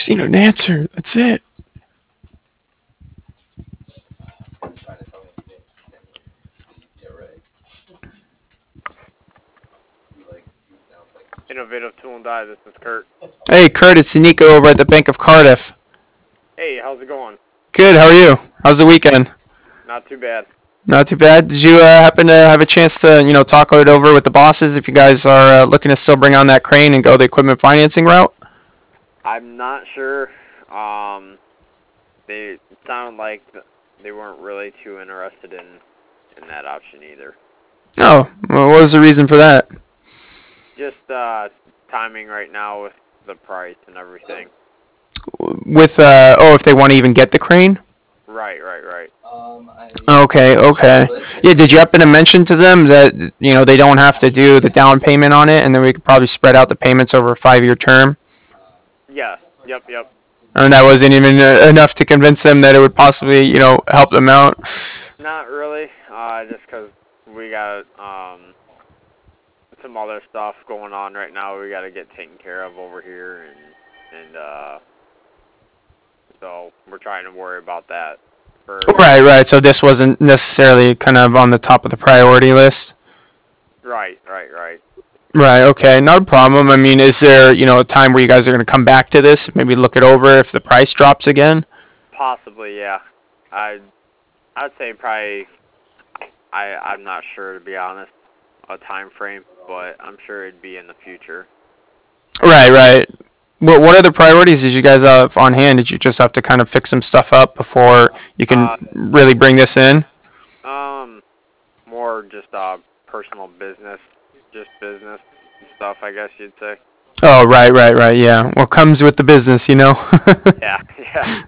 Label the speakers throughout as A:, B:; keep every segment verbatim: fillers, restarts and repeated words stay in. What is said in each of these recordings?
A: just need an answer. That's it.
B: Innovative Tool and Die, this is Kurt.
A: Hey, Kurt, it's Nico over at the Bank of Cardiff.
B: Hey, how's it going?
A: Good, how are you? How's the weekend?
B: Not too bad.
A: Not too bad. Did you uh, happen to have a chance to, you know, talk it over with the bosses if you guys are uh, looking to still bring on that crane and go the equipment financing route?
B: I'm not sure. Um, they sound like they weren't really too interested in, in that option either.
A: Oh, well, what was the reason for that?
B: Just uh, timing right now with the price and everything.
A: With, uh, oh, if they want to even get the crane?
B: Right, right, right.
A: Okay, okay. Yeah, did you happen to mention to them that, you know, they don't have to do the down payment on it and then we could probably spread out the payments over a five-year term?
B: Yeah, yep, yep.
A: And that wasn't even uh, enough to convince them that it would possibly, you know, help them out?
B: Not really, uh, just because we got um, some other stuff going on right now we got to get taken care of over here, and, and uh, so we're trying to worry about that first.
A: Right, right. So this wasn't necessarily kind of on the top of the priority list?
B: Right, right, right.
A: Right, okay. Not a problem. I mean, is there, you know, a time where you guys are going to come back to this, maybe look it over if the price drops again?
B: Possibly, yeah. I, I'd say probably, I, I'm not sure, to be honest, a time frame, but I'm sure it'd be in the future.
A: Right, right. What what other priorities did you guys have on hand? Did you just have to kind of fix some stuff up before you can
B: Uh,
A: really bring this in?
B: Um, more just uh, personal business, just business stuff, I guess you'd say.
A: Oh, right, right, right. Yeah. What comes with the business, you know?
B: Yeah, yeah.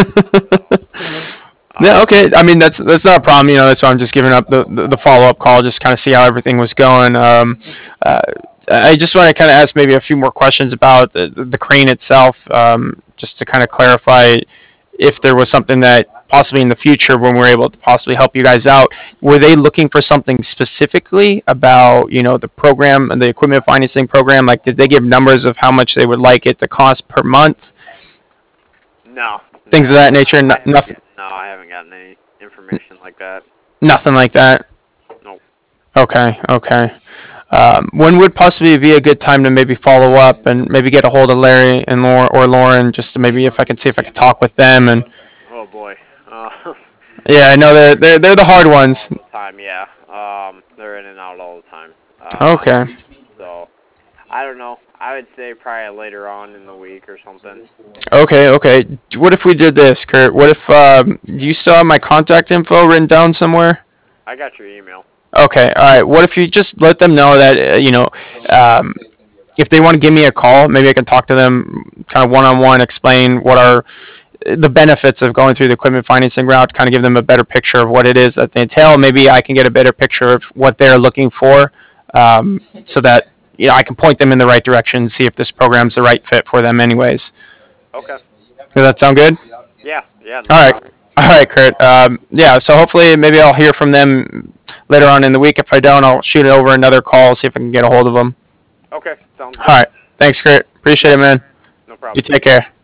A: Yeah,
B: Um,
A: okay. I mean, that's that's not a problem. You know, that's why I'm just giving up the, the, the follow up call, just kind of see how everything was going. Um, uh, I just want to kind of ask maybe a few more questions about the, the crane itself, um, just to kind of clarify if there was something that possibly in the future when we're able to possibly help you guys out, were they looking for something specifically about, you know, the program and the equipment financing program? Like, did they give numbers of how much they would like it to cost per month?
B: no.
A: Things of that nature?
B: I
A: No,
B: haven't
A: nothing,
B: get, no, I haven't gotten any information like that.
A: nothing like that.
B: Nope.
A: Okay, okay. Um, when would possibly be a good time to maybe follow up and maybe get a hold of Larry and Lauren or Lauren, just to maybe if I can see if I can talk with them and
B: Oh boy. Uh,
A: yeah, I know they're they're they're the hard ones.
B: time, yeah. Um, they're in and out all the time. Uh,
A: Okay.
B: so I don't know. I would say probably later on in the week or something.
A: Okay, okay. What if we did this, Kurt? What if um, do you still have my contact info written down somewhere?
B: I got your email.
A: Okay, all right. What if you just let them know that uh, you know, um, if they want to give me a call, maybe I can talk to them kind of one on one, explain what are the benefits of going through the equipment financing route, kind of give them a better picture of what it is that they entail. Maybe I can get a better picture of what they're looking for, um, so that you know I can point them in the right direction, see if this program's the right fit for them, anyways.
B: Okay.
A: Does that sound good?
B: Yeah, yeah. No
A: All right.
B: problem.
A: All right, Kurt. Um, yeah, so hopefully maybe I'll hear from them later on in the week. If I don't, I'll shoot it over another call, see if I can get a hold of them.
B: Okay, sounds
A: All
B: good.
A: right. Thanks, Kurt. Appreciate it, man.
B: No
A: You
B: problem.
A: take care.